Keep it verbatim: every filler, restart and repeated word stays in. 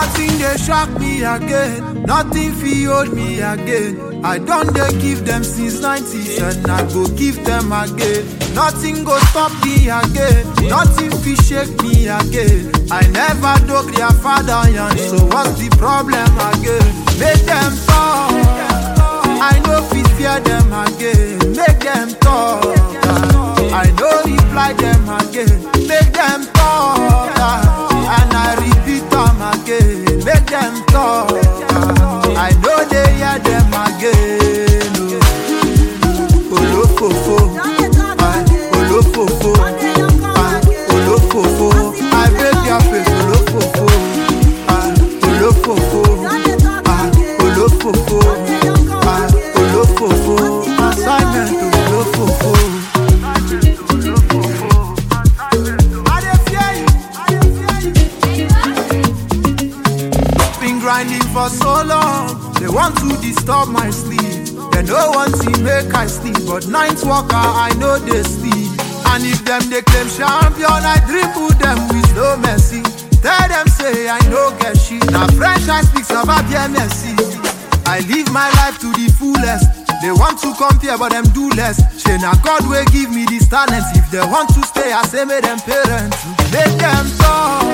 Nothing they shock me again, nothing fi hold me again. I done they give them since nineties and I go give them again. Nothing go stop me again, nothing fi shake me again. I never dug their father young, so what's the problem again? Make them talk, I know fi fear them again. Make them talk, I know reply them again. Make them talk, and I repeat them again. Make them talk, I know they hear them again. Olofofo, olofofo, olofofo. I break your face, olofofo, olofofo, olofofo, olofofo. Assignment olofofo. Grinding for so long, they want to disturb my sleep. They no want to make I sleep, but night walker I know they sleep. And if them they claim champion, I dribble them with no mercy. Tell them say I no get shit. Now French I speak about bien merci. I live my life to the fullest. They want to compare but them do less. Say now God will give me this talent. If they want to stay, I say make them parents. Make them talk,